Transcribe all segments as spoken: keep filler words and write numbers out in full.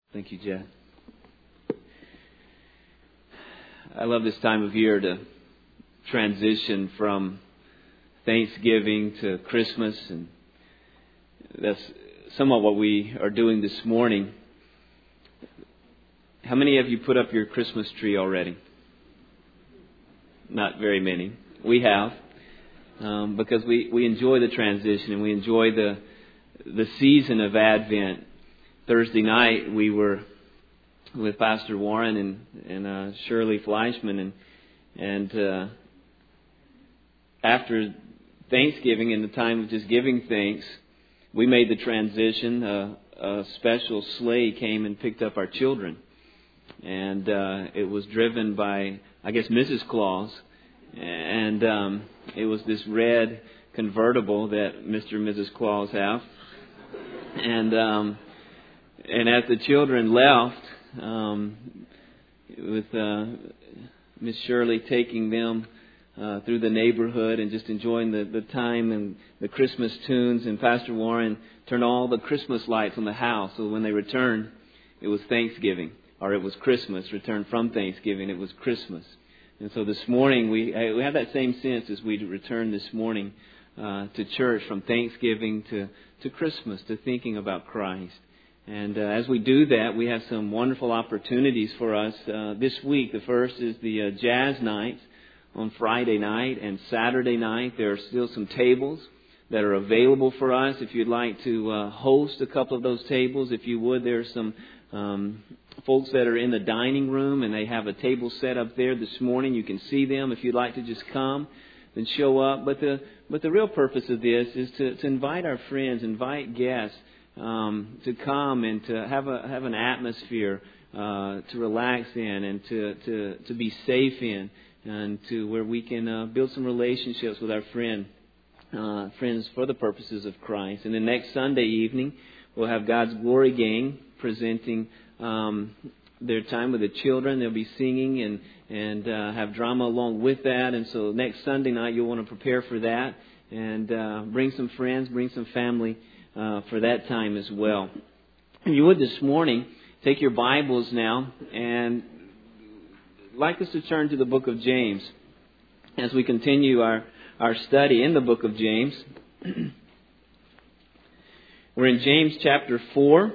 Thank you, Jeff. I love this time of year to transition from Thanksgiving to Christmas, and that's somewhat what we are doing this morning. How many of you put up your Christmas tree already? Not very many. We have, um, because we, we enjoy the transition and we enjoy the the season of Advent. Thursday night we were with Pastor Warren and and uh, Shirley Fleischman, and and uh, after Thanksgiving and the time of just giving thanks, we made the transition. Uh, a special sleigh came and picked up our children, and uh, it was driven by, I guess, Missus Claus, and um, it was this red convertible that Mister and Missus Claus have, and um, and as the children left, um, with uh, Miss Shirley taking them uh, through the neighborhood and just enjoying the, the time and the Christmas tunes, and Pastor Warren turned all the Christmas lights on the house, so when they returned, it was Thanksgiving, or it was Christmas. Returned from Thanksgiving, it was Christmas. And so this morning, we we have that same sense as we return this morning uh, to church, from Thanksgiving to, to Christmas, to thinking about Christ. And uh, as we do that, we have some wonderful opportunities for us uh, this week. The first is the uh, jazz nights on Friday night and Saturday night. There are still some tables that are available for us. If you'd like to uh, host a couple of those tables, if you would, there's some um, folks that are in the dining room, and they have a table set up there this morning. You can see them. If you'd like to just come, then show up. But the but the real purpose of this is to, to invite our friends, invite guests um, to come and to have a have an atmosphere uh, to relax in, and to, to, to be safe in, and to where we can uh, build some relationships with our friend uh, friends for the purposes of Christ. And then next Sunday evening, we'll have God's Glory Gang presenting um, their time with the children. They'll be singing and and uh, have drama along with that. And so next Sunday night, you'll want to prepare for that, and uh, bring some friends, bring some family uh, for that time as well. If you would this morning, take your Bibles now, and I'd like us to turn to the book of James as we continue our, our study in the book of James. We're in James chapter four.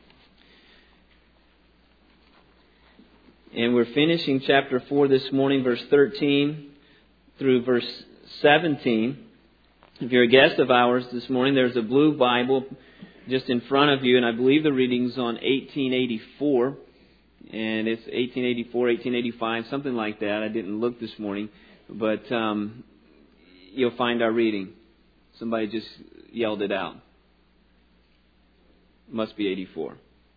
And we're finishing chapter four this morning, verse thirteen through verse seventeen. If you're a guest of ours this morning, there's a blue Bible just in front of you, and I believe the reading's on eighteen eighty-four. And it's eighteen eighty-four, eighteen eighty-five, something like that. I didn't look this morning, but um, you'll find our reading. Somebody just yelled it out. Must be eighty-four.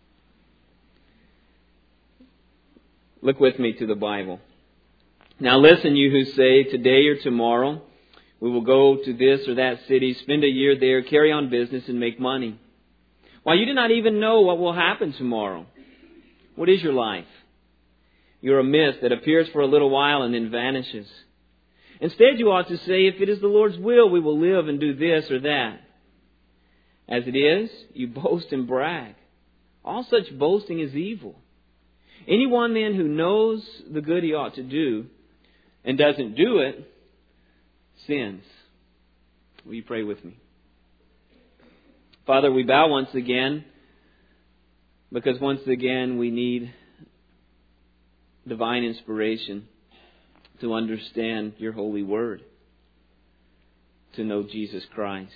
Look with me to the Bible. Now listen, you who say, today or tomorrow, we will go to this or that city, spend a year there, carry on business, and make money. While you do not even know what will happen tomorrow. What is your life? You're a mist that appears for a little while and then vanishes. Instead, you ought to say, if it is the Lord's will, we will live and do this or that. As it is, you boast and brag. All such boasting is evil. Anyone then who knows the good he ought to do and doesn't do it, sins. Will you pray with me? Father, we bow once again, because once again we need divine inspiration to understand your holy word, to know Jesus Christ,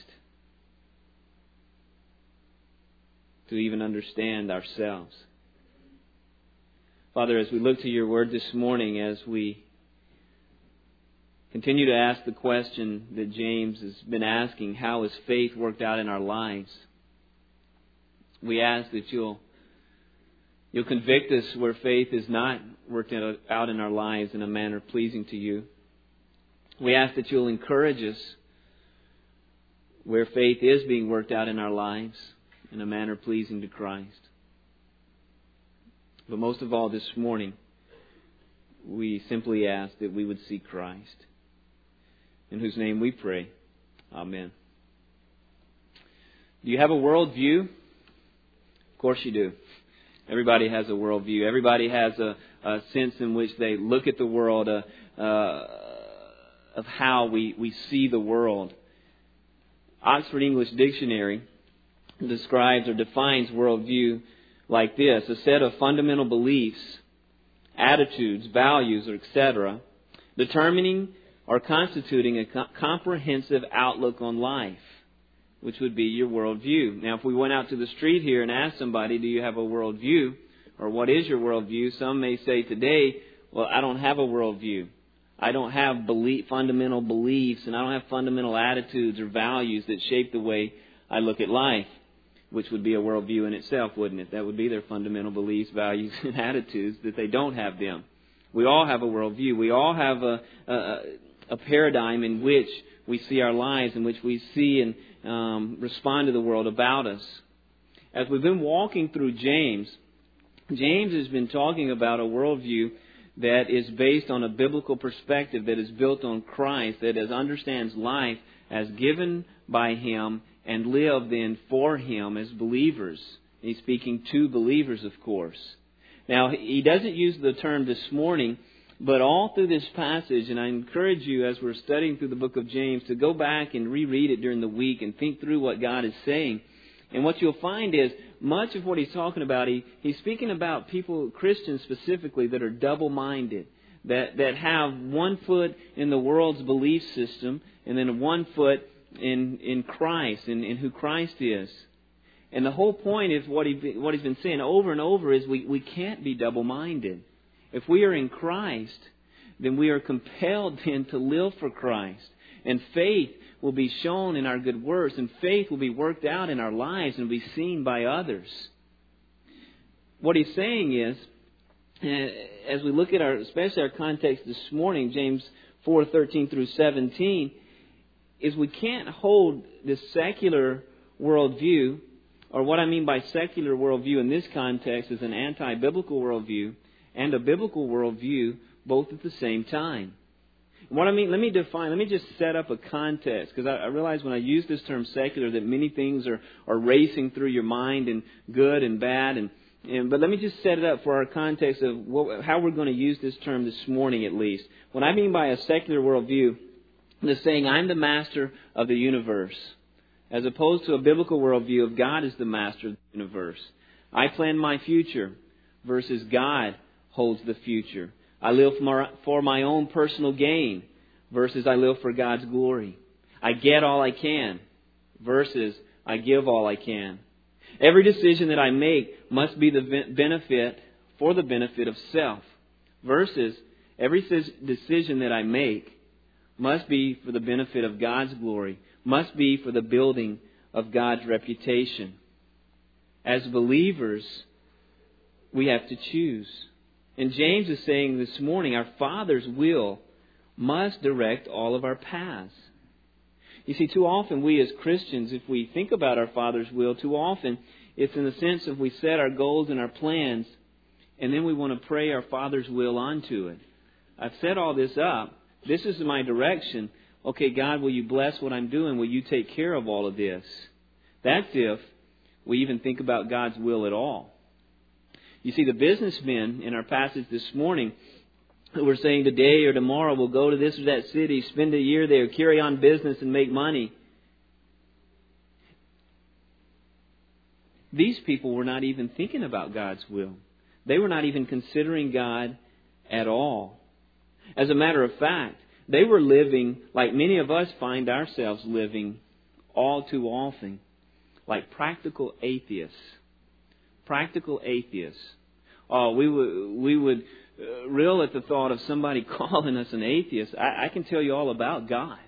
to even understand ourselves. Father, as we look to your word this morning, as we continue to ask the question that James has been asking, how has faith worked out in our lives? We ask that you'll you'll convict us where faith is not worked out in our lives in a manner pleasing to you. We ask that you'll encourage us where faith is being worked out in our lives in a manner pleasing to Christ. But most of all this morning, we simply ask that we would see Christ, in whose name we pray. Amen. Do you have a worldview? Of course you do. Everybody has a worldview. Everybody has a, a sense in which they look at the world, uh, uh, of how we, we see the world. Oxford English Dictionary describes or defines worldview like this: a set of fundamental beliefs, attitudes, values, or et cetera, determining or constituting a co- comprehensive outlook on life, which would be your worldview. Now, if we went out to the street here and asked somebody, do you have a worldview? Or what is your worldview? Some may say today, well, I don't have a worldview. I don't have belief, fundamental beliefs, and I don't have fundamental attitudes or values that shape the way I look at life, which would be a worldview in itself, wouldn't it? That would be their fundamental beliefs, values, and attitudes, that they don't have them. We all have a worldview. We all have a, a, a paradigm in which we see our lives, in which we see and um, respond to the world about us. As we've been walking through James, James has been talking about a worldview that is based on a biblical perspective, that is built on Christ, that is, understands life as given by Him and lived then for Him as believers. He's speaking to believers, of course. Now, he doesn't use the term this morning, but all through this passage, and I encourage you as we're studying through the book of James to go back and reread it during the week and think through what God is saying. And what you'll find is much of what he's talking about, he, he's speaking about people, Christians specifically, that are double-minded, that, that have one foot in the world's belief system and then one foot in, in Christ, in, in who Christ is. And the whole point is what, he, what he's been saying over and over is we, we can't be double-minded. If we are in Christ, then we are compelled then to live for Christ. And faith will be shown in our good works, and faith will be worked out in our lives and be seen by others. What he's saying is, as we look at our, especially our context this morning, James four thirteen through seventeen, is we can't hold this secular worldview, or what I mean by secular worldview in this context is an anti-biblical worldview and a biblical worldview both at the same time. What I mean, let me define, let me just set up a context, because I, I realize when I use this term secular that many things are, are racing through your mind, and good and bad. And, and But let me just set it up for our context of what, how we're going to use this term this morning at least. What I mean by a secular worldview is saying I'm the master of the universe, as opposed to a biblical worldview of God as the master of the universe. I plan my future versus God holds the future. I live for my own personal gain versus I live for God's glory. I get all I can versus I give all I can. Every decision that I make must be the benefit for the benefit of self versus every decision that I make must be for the benefit of God's glory, must be for the building of God's reputation. As believers, we have to choose. And James is saying this morning, our Father's will must direct all of our paths. You see, too often we as Christians, if we think about our Father's will, too often it's in the sense of we set our goals and our plans, and then we want to pray our Father's will onto it. I've set all this up. This is my direction. Okay, God, will you bless what I'm doing? Will you take care of all of this? That's if we even think about God's will at all. You see, the businessmen in our passage this morning who were saying today or tomorrow we'll go to this or that city, spend a year there, carry on business and make money. These people were not even thinking about God's will. They were not even considering God at all. As a matter of fact, they were living like many of us find ourselves living all too often, like practical atheists. Practical atheists. Oh, we would we would uh, reel at the thought of somebody calling us an atheist. I, I can tell you all about God.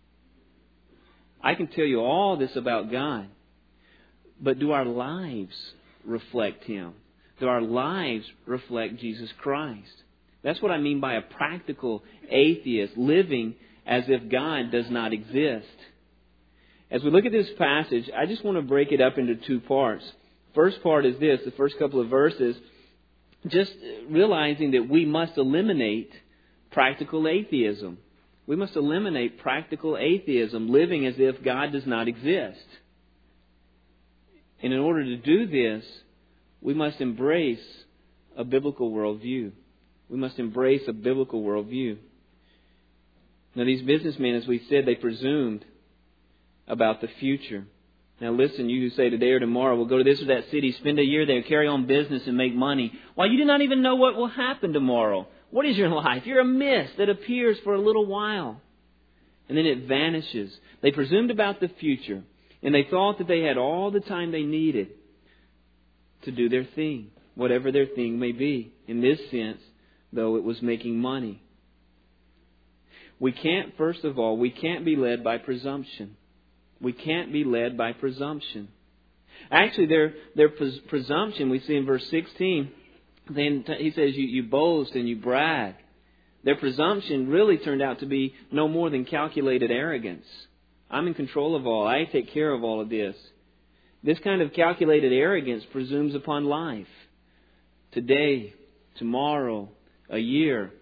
I can tell you all this about God. But do our lives reflect Him? Do our lives reflect Jesus Christ? That's what I mean by a practical atheist, living as if God does not exist. As we look at this passage, I just want to break it up into two parts. First part is this, the first couple of verses, just realizing that we must eliminate practical atheism. We must eliminate practical atheism, living as if God does not exist. And in order to do this, we must embrace a biblical worldview. We must embrace a biblical worldview. Now, these businessmen, as we said, they presumed about the future. Now listen, you who say today or tomorrow, we'll go to this or that city, spend a year there, carry on business and make money. Why, you do not even know what will happen tomorrow. What is your life? You're a mist that appears for a little while, and then it vanishes. They presumed about the future, and they thought that they had all the time they needed to do their thing, whatever their thing may be. In this sense, though, it was making money. We can't, first of all, we can't be led by presumption. We can't be led by presumption. Actually, their their pres- presumption, we see in verse sixteen, then he says you, you boast and you brag. Their presumption really turned out to be no more than calculated arrogance. I'm in control of all. I take care of all of this. This kind of calculated arrogance presumes upon life. Today, tomorrow, a year.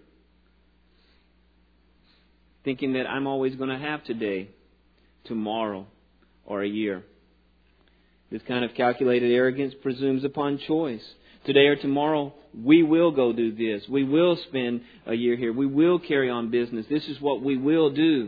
Thinking that I'm always going to have today, tomorrow, or a year. This kind of calculated arrogance presumes upon choice. Today or tomorrow, we will go do this. We will spend a year here. We will carry on business. This is what we will do.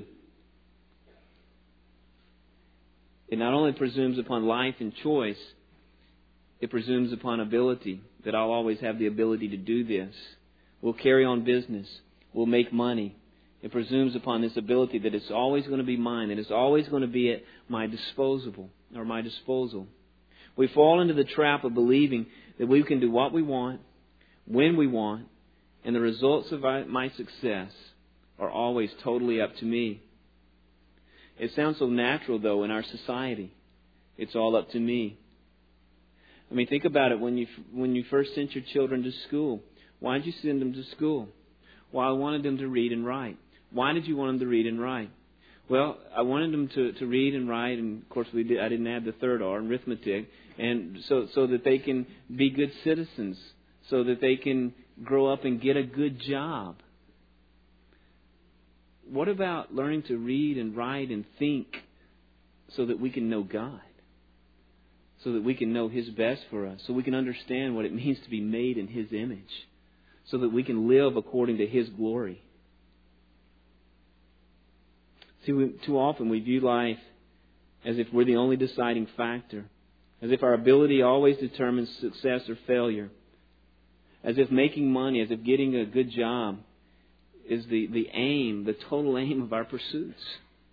It not only presumes upon life and choice, it presumes upon ability, that I'll always have the ability to do this. We'll carry on business. We'll make money. It presumes upon this ability that it's always going to be mine, that it's always going to be at my disposable or my disposal. We fall into the trap of believing that we can do what we want, when we want, and the results of my success are always totally up to me. It sounds so natural, though, in our society. It's all up to me. I mean, think about it. When you when you first sent your children to school, why did you send them to school? Well, I wanted them to read and write. Why did you want them to read and write? Well, I wanted them to, to read and write, and of course we did, I didn't add the third R, arithmetic, and so so that they can be good citizens, so that they can grow up and get a good job. What about learning to read and write and think so that we can know God? So that we can know His best for us, so we can understand what it means to be made in His image, so that we can live according to His glory. See, we, too often we view life as if we're the only deciding factor, as if our ability always determines success or failure, as if making money, as if getting a good job is the, the aim, the total aim of our pursuits.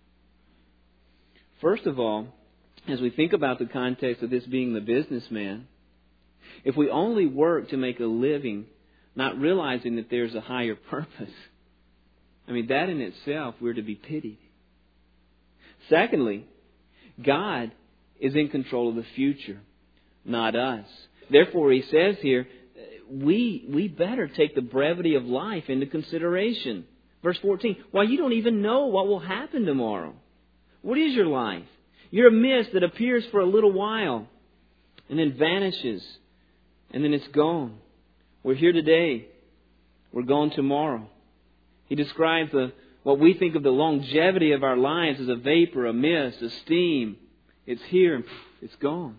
First of all, as we think about the context of this being the businessman, if we only work to make a living, not realizing that there's a higher purpose, I mean, that in itself, we're to be pitied. Secondly, God is in control of the future, not us. Therefore, He says here, we we better take the brevity of life into consideration. Verse fourteen, why, you don't even know what will happen tomorrow. What is your life? You're a mist that appears for a little while and then vanishes, and then it's gone. We're here today. We're gone tomorrow. He describes the what we think of the longevity of our lives as a vapor, a mist, a steam. It's here and it's gone.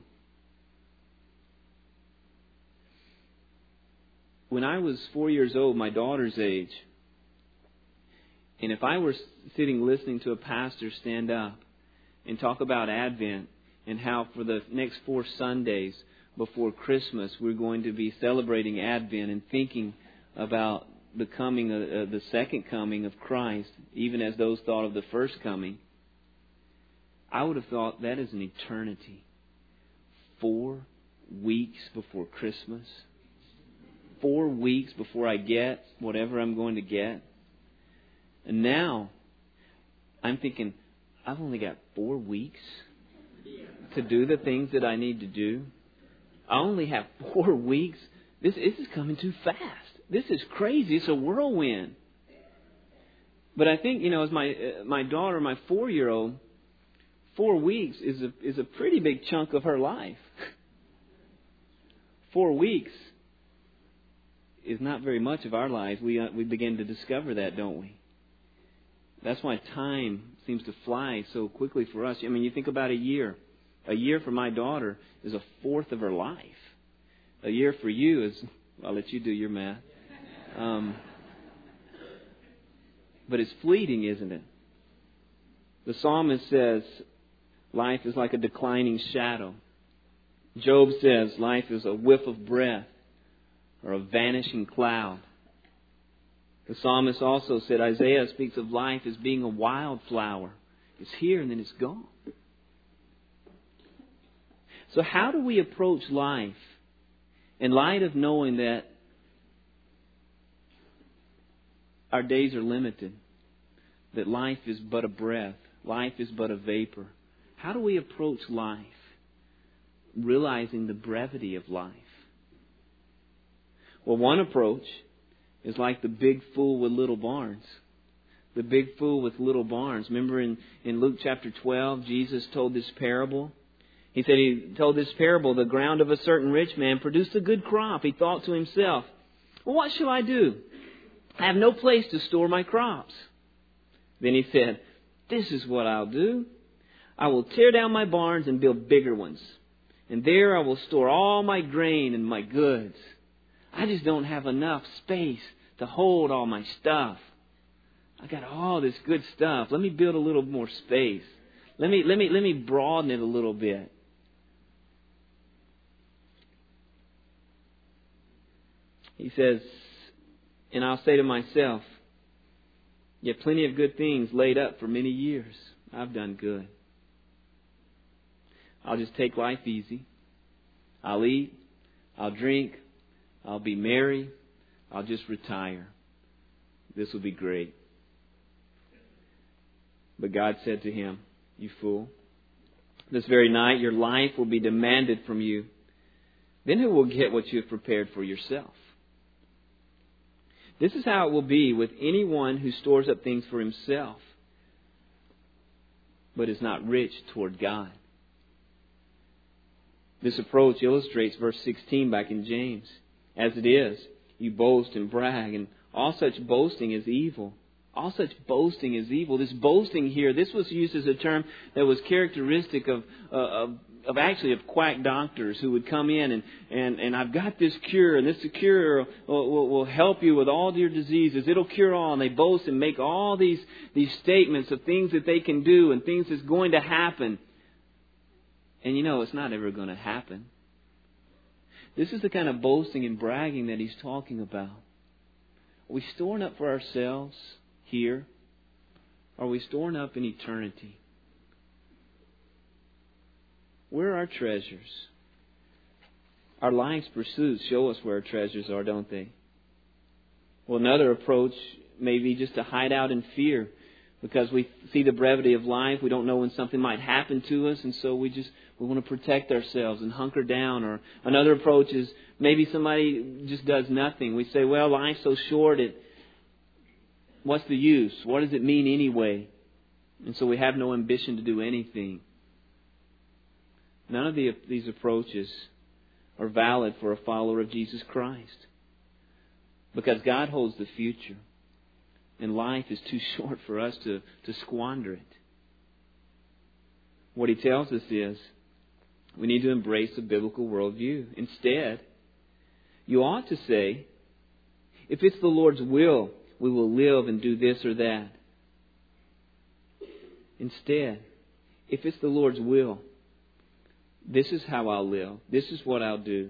When I was four years old, my daughter's age, and if I were sitting listening to a pastor stand up and talk about Advent and how for the next four Sundays before Christmas we're going to be celebrating Advent and thinking about the coming, uh, the second coming of Christ, even as those thought of the first coming, I would have thought that is an eternity. Four weeks before Christmas. Four weeks before I get whatever I'm going to get. And now, I'm thinking, I've only got four weeks to do the things that I need to do. I only have four weeks. This, this is coming too fast. This is crazy. It's a whirlwind. But I think, you know, as my uh, my daughter, my four-year-old, four weeks is a is a pretty big chunk of her life. Four weeks is not very much of our lives. We uh, we begin to discover that, don't we? That's why time seems to fly so quickly for us. I mean, you think about a year. A year for my daughter is a fourth of her life. A year for you is, I'll let you do your math. Um, but it's fleeting, isn't it? The psalmist says, life is like a declining shadow. Job says, life is a whiff of breath or a vanishing cloud. The psalmist also said, Isaiah speaks of life as being a wildflower. It's here and then it's gone. So how do we approach life in light of knowing that our days are limited, that life is but a breath, life is but a vapor? How do we approach life realizing the brevity of life? Well, one approach is like the big fool with little barns. The big fool with little barns. Remember in, in Luke chapter twelve, Jesus told this parable. He said he told this parable, the ground of a certain rich man produced a good crop. He thought to himself, well, what shall I do? I have no place to store my crops. Then he said, this is what I'll do. I will tear down my barns and build bigger ones. And there I will store all my grain and my goods. I just don't have enough space to hold all my stuff. I got all this good stuff. Let me build a little more space. Let me, let me, let me broaden it a little bit. He says, and I'll say to myself, you have plenty of good things laid up for many years. I've done good. I'll just take life easy. I'll eat. I'll drink. I'll be merry. I'll just retire. This will be great. But God said to him, you fool, this very night your life will be demanded from you. Then who will get what you have prepared for yourself? This is how it will be with anyone who stores up things for himself, but is not rich toward God. This approach illustrates verse sixteen back in James. As it is, you boast and brag, and all such boasting is evil. All such boasting is evil. This boasting here, this was used as a term that was characteristic of uh, of, of actually of quack doctors who would come in and, and, and I've got this cure, and this cure will, will, will help you with all your diseases. It'll cure all. And they boast and make all these, these statements of things that they can do and things that's going to happen. And you know, it's not ever going to happen. This is the kind of boasting and bragging that he's talking about. Are we storing up for ourselves here? Or are we storing up in eternity? Where are our treasures? Our life's pursuits show us where our treasures are, don't they? Well, another approach may be just to hide out in fear. Because we see the brevity of life, we don't know when something might happen to us, and so we just we want to protect ourselves and hunker down. Or another approach is maybe somebody just does nothing. We say, well, life's so short, it what's the use? What does it mean anyway? And so we have no ambition to do anything. None of the, these approaches are valid for a follower of Jesus Christ. Because God holds the future. And life is too short for us to, to squander it. What he tells us is we need to embrace a biblical worldview. Instead, you ought to say, if it's the Lord's will, we will live and do this or that. Instead, if it's the Lord's will, this is how I'll live. This is what I'll do.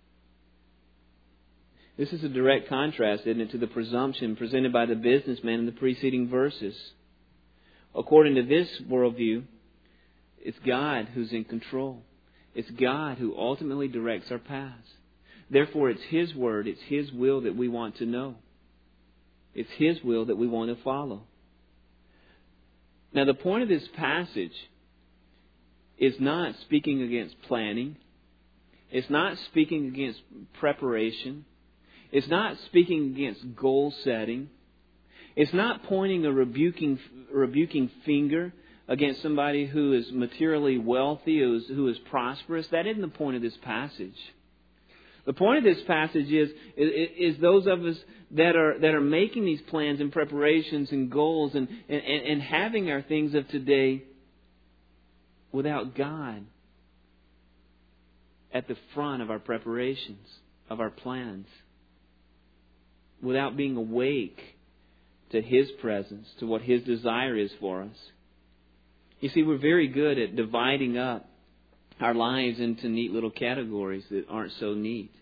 This is a direct contrast, isn't it, to the presumption presented by the businessman in the preceding verses. According to this worldview, it's God who's in control. It's God who ultimately directs our paths. Therefore, it's His word, it's His will that we want to know. It's His will that we want to follow. Now, the point of this passage is not speaking against planning. It's not speaking against preparation. It's not speaking against goal setting. It's not pointing a rebuking, rebuking finger against somebody who is materially wealthy, who is, who is prosperous. That isn't the point of this passage. The point of this passage is, is, is those of us that are that are making these plans and preparations and goals and, and, and having our things of today without God at the front of our preparations. of our plans, without being awake to His presence, to what His desire is for us. You see, we're very good at dividing up our lives into neat little categories that aren't so neat.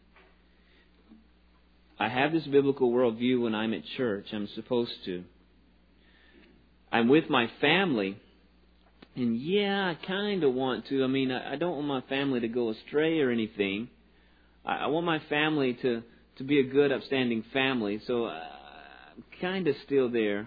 I have this biblical worldview when I'm at church. I'm supposed to. I'm with my family, and yeah, I kind of want to. I mean, I don't want my family to go astray or anything. I want my family to, to be a good, upstanding family, so I'm kind of still there.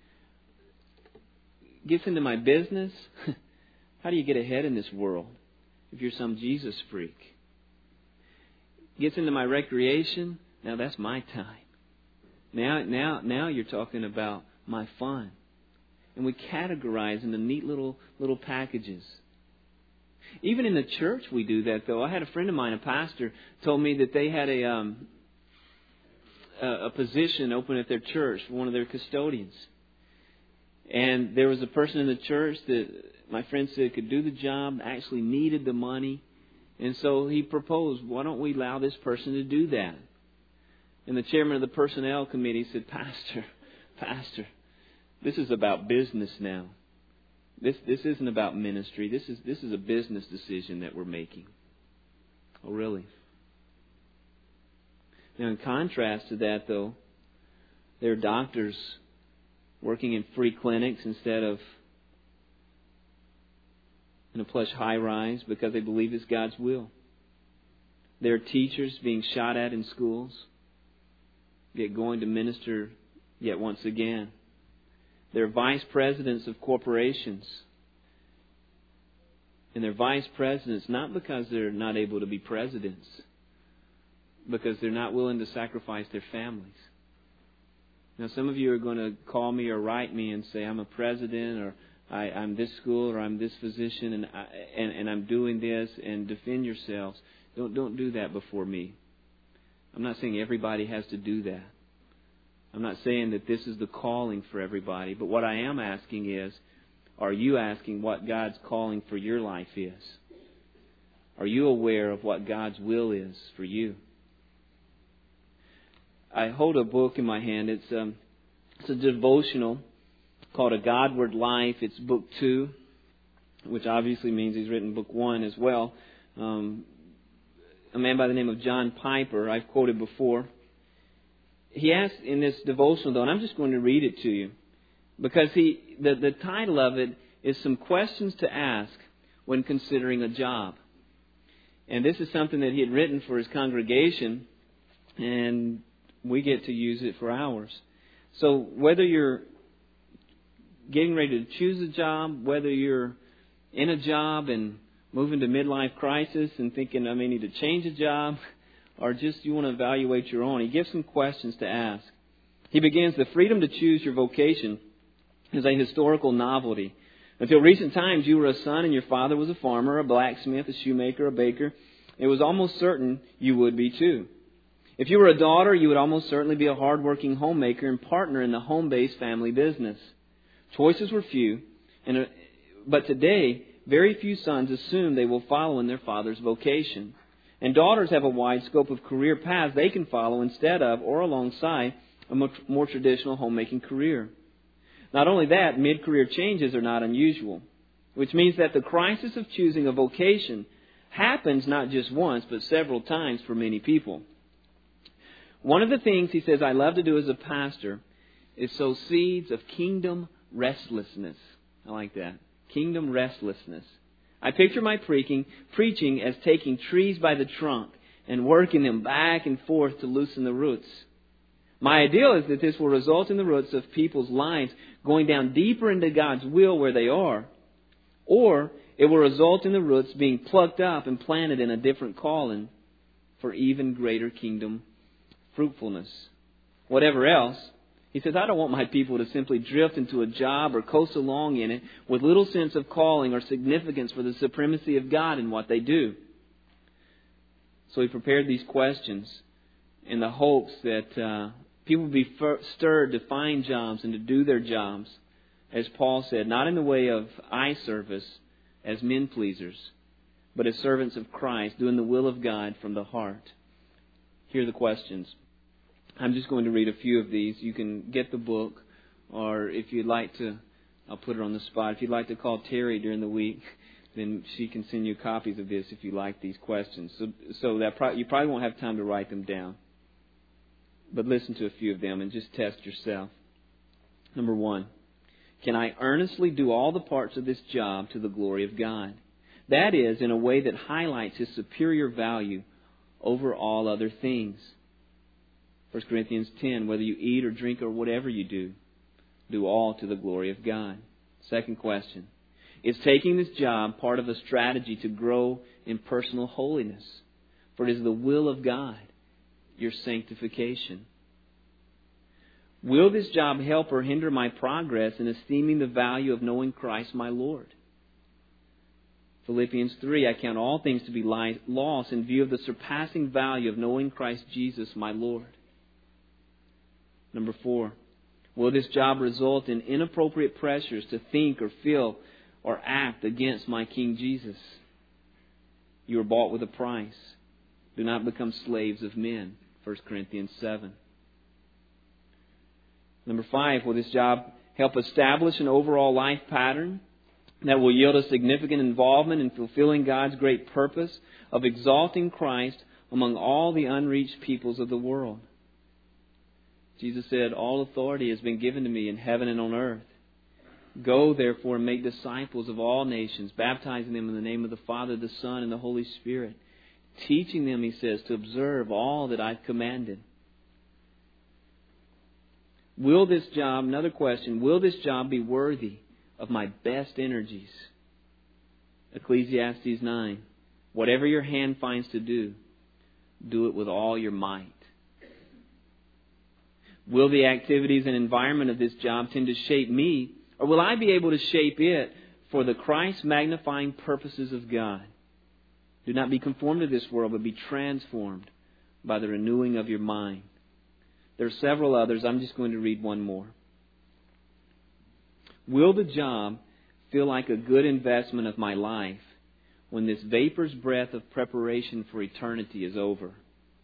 Gets into my business. How do you get ahead in this world if you're some Jesus freak? Gets into my recreation. Now that's my time. Now, now, now you're talking about my fun. And we categorize into neat little little packages. Even in the church we do that, though. I had a friend of mine, a pastor, told me that they had a um, a, a position open at their church for one of their custodians. And there was a person in the church that my friend said could do the job, actually needed the money. And so he proposed, why don't we allow this person to do that? And the chairman of the personnel committee said, Pastor, Pastor, this is about business now. This this isn't about ministry. This is this is a business decision that we're making. Oh, really? Now, in contrast to that, though, there are doctors working in free clinics instead of in a plush high-rise because they believe it's God's will. There are teachers being shot at in schools, yet going to minister yet once again. They're vice presidents of corporations. And they're vice presidents not because they're not able to be presidents, because they're not willing to sacrifice their families. Now, some of you are going to call me or write me and say, I'm a president, or I, I'm this school, or I'm this physician, and, I, and, and I'm doing this, and defend yourselves. Don't, don't do that before me. I'm not saying everybody has to do that. I'm not saying that this is the calling for everybody. But what I am asking is, are you asking what God's calling for your life is? Are you aware of what God's will is for you? I hold a book in my hand. It's, um, it's a devotional called A Godward Life. It's book two, which obviously means he's written book one as well. Um, a man by the name of John Piper, I've quoted before. He asks in this devotional, though, and I'm just going to read it to you, because he the, the title of it is Some Questions to Ask When Considering a Job. And this is something that he had written for his congregation, and we get to use it for ours. So whether you're getting ready to choose a job, whether you're in a job and moving to midlife crisis and thinking, I may need to change a job, or just you want to evaluate your own, he gives some questions to ask. He begins, the freedom to choose your vocation is a historical novelty. Until recent times, you were a son and your father was a farmer, a blacksmith, a shoemaker, a baker. It was almost certain you would be too. If you were a daughter, you would almost certainly be a hard-working homemaker and partner in the home-based family business. Choices were few, and but today, very few sons assume they will follow in their father's vocation. And daughters have a wide scope of career paths they can follow instead of or alongside a more traditional homemaking career. Not only that, mid-career changes are not unusual, which means that the crisis of choosing a vocation happens not just once, but several times for many people. One of the things, he says, I love to do as a pastor is sow seeds of kingdom restlessness. I like that. Kingdom restlessness. I picture my preaching, preaching as taking trees by the trunk and working them back and forth to loosen the roots. My ideal is that this will result in the roots of people's lives going down deeper into God's will where they are, or it will result in the roots being plucked up and planted in a different calling for even greater kingdom fruitfulness. Whatever else, he says, I don't want my people to simply drift into a job or coast along in it with little sense of calling or significance for the supremacy of God in what they do. So he prepared these questions in the hopes that uh, people would be stirred to find jobs and to do their jobs, as Paul said, not in the way of eye service as men pleasers, but as servants of Christ, doing the will of God from the heart. Here are the questions. I'm just going to read a few of these. You can get the book, or if you'd like to, I'll put it on the spot. If you'd like to call Terry during the week, then she can send you copies of this if you like these questions. So, so that pro- you probably won't have time to write them down. But listen to a few of them and just test yourself. Number one, can I earnestly do all the parts of this job to the glory of God? That is, in a way that highlights His superior value over all other things. First Corinthians ten, whether you eat or drink or whatever you do, do all to the glory of God. Second question, is taking this job part of a strategy to grow in personal holiness? For it is the will of God, your sanctification. Will this job help or hinder my progress in esteeming the value of knowing Christ my Lord? Philippians three, I count all things to be loss in view of the surpassing value of knowing Christ Jesus my Lord. Number four, will this job result in inappropriate pressures to think or feel or act against my King Jesus? You are bought with a price. Do not become slaves of men. First Corinthians seven. Number five, will this job help establish an overall life pattern that will yield a significant involvement in fulfilling God's great purpose of exalting Christ among all the unreached peoples of the world? Jesus said, all authority has been given to me in heaven and on earth. Go, therefore, and make disciples of all nations, baptizing them in the name of the Father, the Son, and the Holy Spirit, teaching them, he says, to observe all that I've commanded. Will this job, another question, will this job be worthy of my best energies? Ecclesiastes nine, whatever your hand finds to do, do it with all your might. Will the activities and environment of this job tend to shape me, or will I be able to shape it for the Christ-magnifying purposes of God? Do not be conformed to this world, but be transformed by the renewing of your mind. There are several others. I'm just going to read one more. Will the job feel like a good investment of my life when this vapor's breath of preparation for eternity is over?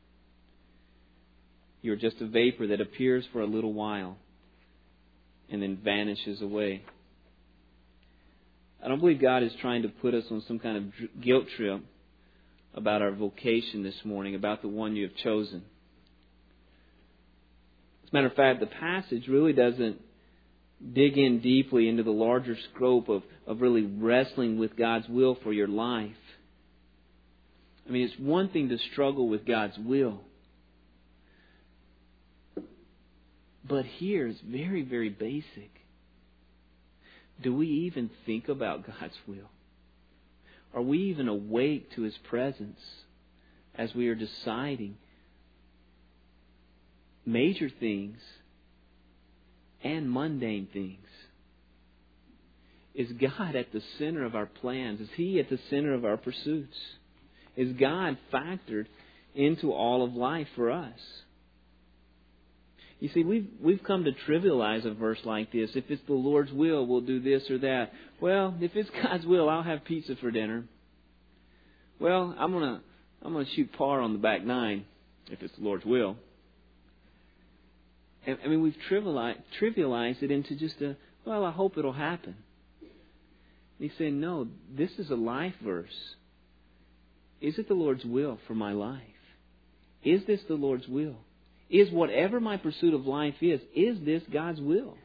You're just a vapor that appears for a little while and then vanishes away. I don't believe God is trying to put us on some kind of guilt trip about our vocation this morning, about the one you have chosen. As a matter of fact, the passage really doesn't dig in deeply into the larger scope of, of really wrestling with God's will for your life. I mean, it's one thing to struggle with God's will. But here it's very, very basic. Do we even think about God's will? Are we even awake to His presence as we are deciding major things and mundane things? Is God at the center of our plans? Is He at the center of our pursuits? Is God factored into all of life for us? You see, we've we've come to trivialize a verse like this. If it's the Lord's will, we'll do this or that. Well, if it's God's will, I'll have pizza for dinner. Well, I'm gonna I'm gonna shoot par on the back nine if it's the Lord's will. And, I mean, we've trivialized, trivialized it into just a, well, I hope it'll happen. And He's saying, no, this is a life verse. Is it the Lord's will for my life? Is this the Lord's will? Is whatever my pursuit of life is, is this God's will?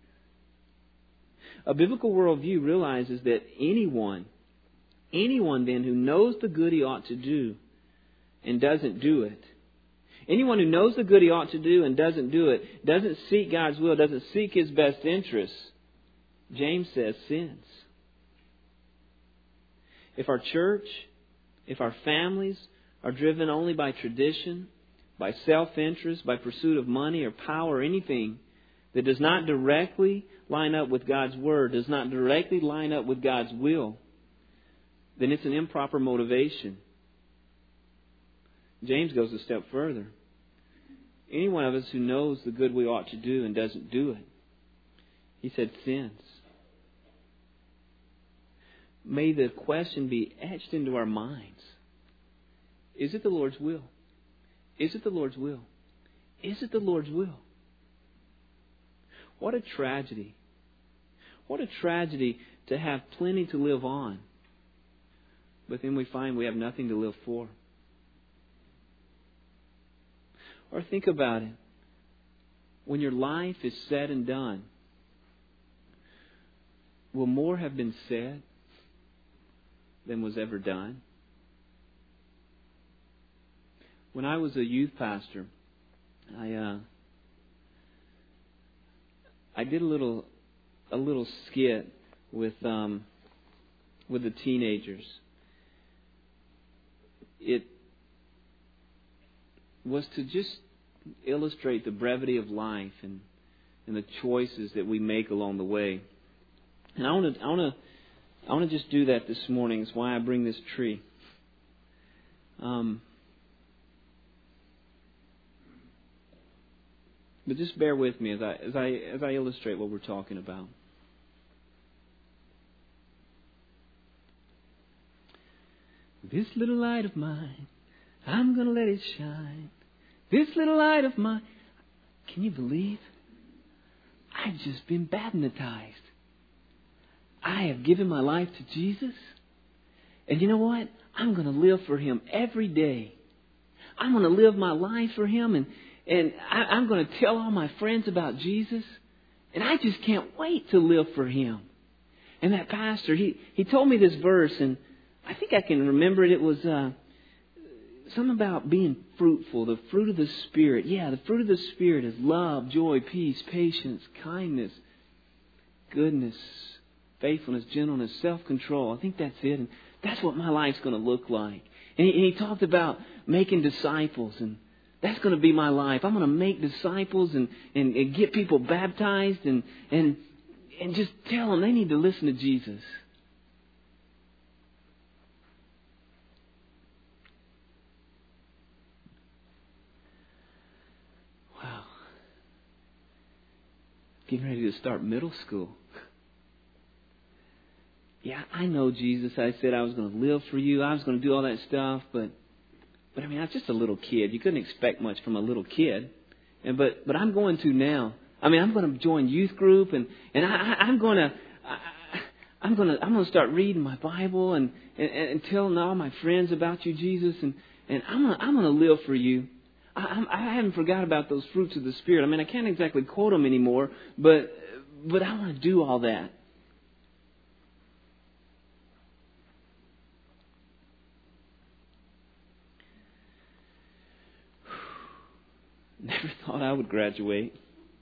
A biblical worldview realizes that anyone, anyone then who knows the good he ought to do and doesn't do it, anyone who knows the good he ought to do and doesn't do it, doesn't seek God's will, doesn't seek His best interests, James says sins. If our church, if our families are driven only by tradition, by self-interest, by pursuit of money or power or anything that does not directly line up with God's Word, does not directly line up with God's will, then it's an improper motivation. James goes a step further. Any one of us who knows the good we ought to do and doesn't do it, he said, sins. May the question be etched into our minds. Is it the Lord's will? Is it the Lord's will? Is it the Lord's will? What a tragedy. What a tragedy to have plenty to live on, but then we find we have nothing to live for. Or think about it. When your life is said and done, will more have been said than was ever done? When I was a youth pastor, I uh, I did a little a little skit with um, with the teenagers. It was to just illustrate the brevity of life and and the choices that we make along the way. And I want to I want to I want to just do that this morning. It's why I bring this tree. Um. But just bear with me as I as I as I illustrate what we're talking about. This little light of mine, I'm gonna let it shine. This little light of mine. Can you believe? I've just been baptized. I have given my life to Jesus. And you know what? I'm gonna live for Him every day. I'm gonna live my life for Him, and And I, I'm going to tell all my friends about Jesus. And I just can't wait to live for Him. And that pastor, he, he told me this verse, and I think I can remember it. It was uh, something about being fruitful, the fruit of the Spirit. Yeah, the fruit of the Spirit is love, joy, peace, patience, kindness, goodness, faithfulness, gentleness, self-control. I think that's it. And that's what my life's going to look like. And he, and he talked about making disciples, and that's going to be my life. I'm going to make disciples and, and, and get people baptized and, and and just tell them they need to listen to Jesus. Wow. Getting ready to start middle school. Yeah, I know, Jesus. I said I was going to live for you. I was going to do all that stuff, but But I mean, I was just a little kid. You couldn't expect much from a little kid. And but but I'm going to now. I mean, I'm going to join youth group, and and I, I, I'm going to I, I'm going to I'm going to start reading my Bible and, and and telling all my friends about you, Jesus, and and I'm gonna, I'm going to live for you. I, I'm, I haven't forgot about those fruits of the Spirit. I mean, I can't exactly quote them anymore, but but I want to do all that. Never thought I would graduate.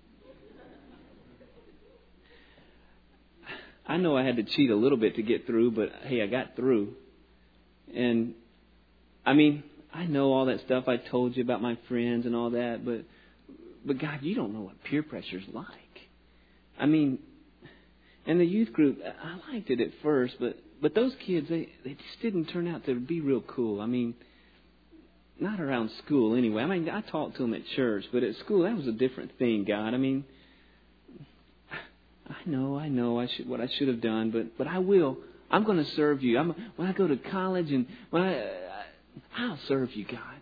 I know I had to cheat a little bit to get through, but hey, I got through. And I mean, I know all that stuff I told you about my friends and all that, but but God, you don't know what peer pressure's like. I mean, and the youth group, I liked it at first, but but those kids, they, they just didn't turn out to be real cool. I mean, not around school anyway. I mean, I talked to them at church, but at school, that was a different thing, God. I mean, I know, I know I should what I should have done, but but I will. I'm going to serve you. I'm when I go to college and when I, I'll serve you, God.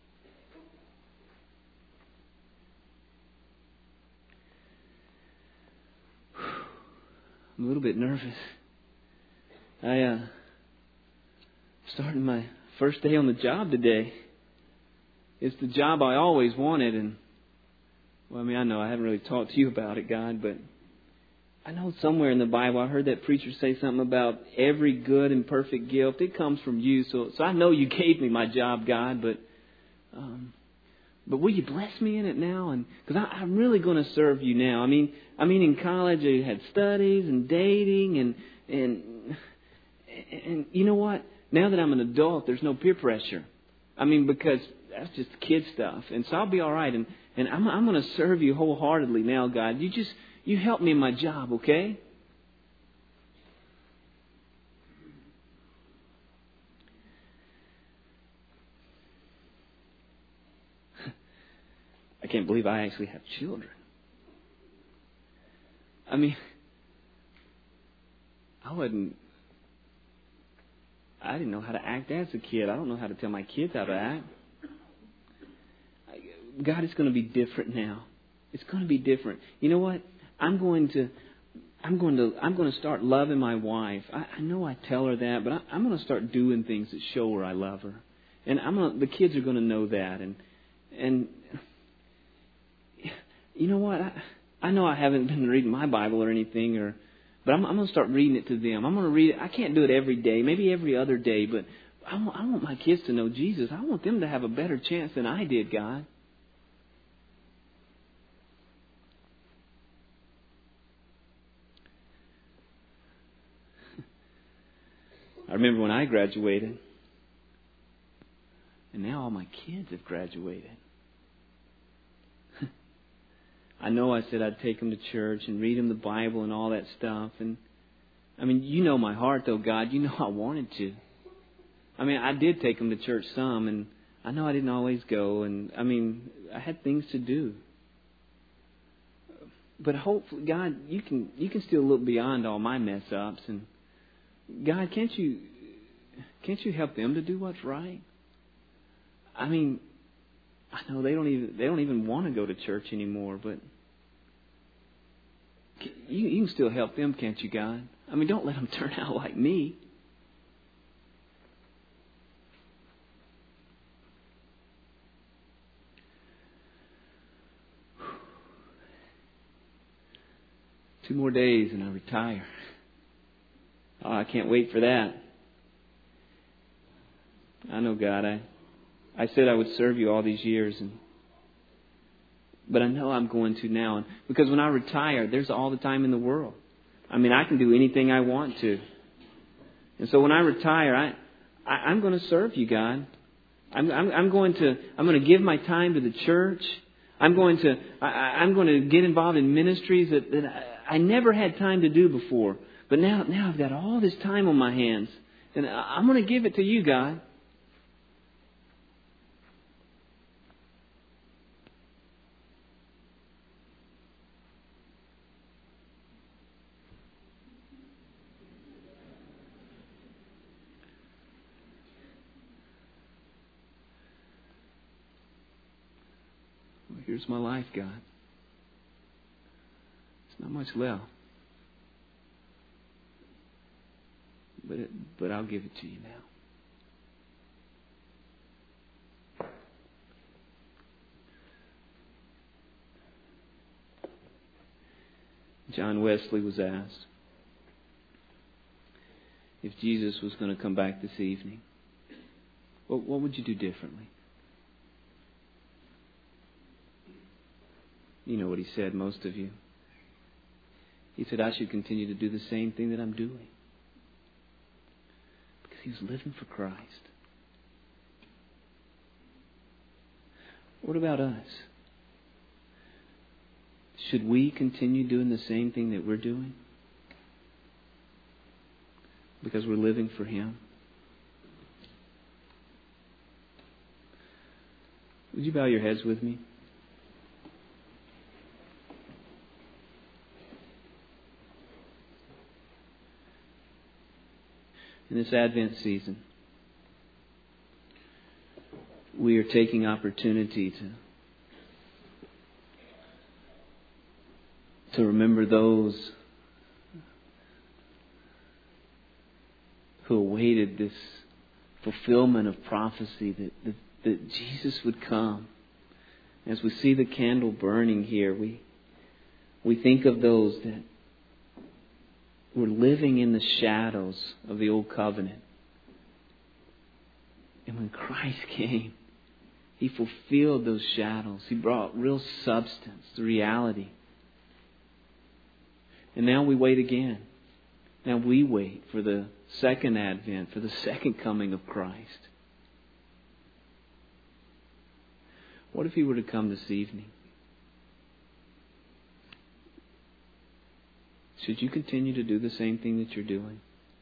I'm a little bit nervous. I uh starting my first day on the job today. It's the job I always wanted, and well, I mean, I know I haven't really talked to you about it, God, but I know somewhere in the Bible I heard that preacher say something about every good and perfect gift. It comes from you, so so I know you gave me my job, God, but um, but will you bless me in it now? And because I'm really going to serve you now. I mean, I mean, in college I had studies and dating, and and and you know what? Now that I'm an adult, there's no peer pressure. I mean, because that's just kid stuff, and so I'll be all right. And and I'm I'm going to serve you wholeheartedly now, God. You just You help me in my job, okay? I can't believe I actually have children. I mean, I wasn't, I didn't know how to act as a kid. I don't know how to tell my kids how to act. God, it's going to be different now. It's going to be different. You know what? I'm going to, I'm going to, I'm going to start loving my wife. I, I know I tell her that, but I, I'm going to start doing things that show her I love her, and I'm going to, the kids are going to know that. And and you know what? I, I know I haven't been reading my Bible or anything, or, but I'm, I'm going to start reading it to them. I'm going to read it. I can't do it every day, maybe every other day, but I want, I want my kids to know Jesus. I want them to have a better chance than I did, God. I remember when I graduated, and now all my kids have graduated. I know I said I'd take them to church and read them the Bible and all that stuff. And I mean, you know my heart, though, God. You know I wanted to. I mean, I did take them to church some, and I know I didn't always go. And I mean, I had things to do. But hopefully, God, you can you can still look beyond all my mess ups. And God, can't you can't you help them to do what's right? I mean, I know they don't even they don't even want to go to church anymore, but you, you can still help them, can't you, God? I mean, don't let them turn out like me. Two more days and I retire. Oh, I can't wait for that. I know, God, I I said I would serve you all these years, and but I know I'm going to now. And because when I retire, there's all the time in the world. I mean, I can do anything I want to. And so when I retire, I, I I'm going to serve you, God. I'm I'm, I'm going to I'm going to give my time to the church. I'm going to I, I'm going to get involved in ministries that, that I, I never had time to do before. But now now I've got all this time on my hands, and I'm going to give it to you, God. Here's my life, God. It's not much left. But it, but I'll give it to you now. John Wesley was asked if Jesus was going to come back this evening, what, what would you do differently? You know what he said, most of you. He said, I should continue to do the same thing that I'm doing. Because he was living for Christ. What about us? Should we continue doing the same thing that we're doing? Because we're living for Him? Would you bow your heads with me? In this Advent season, we are taking opportunity to to remember those who awaited this fulfillment of prophecy that, that, that Jesus would come. As we see the candle burning here, we we think of those that were living in the shadows of the old covenant. And when Christ came, He fulfilled those shadows. He brought real substance, the reality. And now we wait again. Now we wait for the second advent, for the second coming of Christ. What if He were to come this evening? Should you continue to do the same thing that you're doing?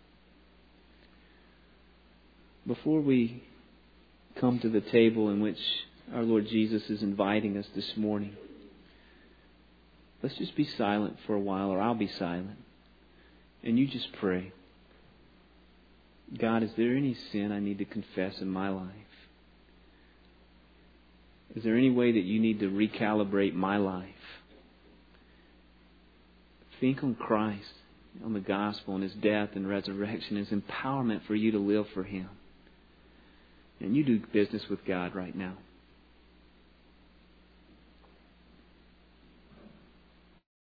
Before we come to the table in which our Lord Jesus is inviting us this morning, let's just be silent for a while, or I'll be silent. And you just pray. God, is there any sin I need to confess in my life? Is there any way that you need to recalibrate my life? Think on Christ, on the gospel, and His death and resurrection, His empowerment for you to live for Him. And you do business with God right now.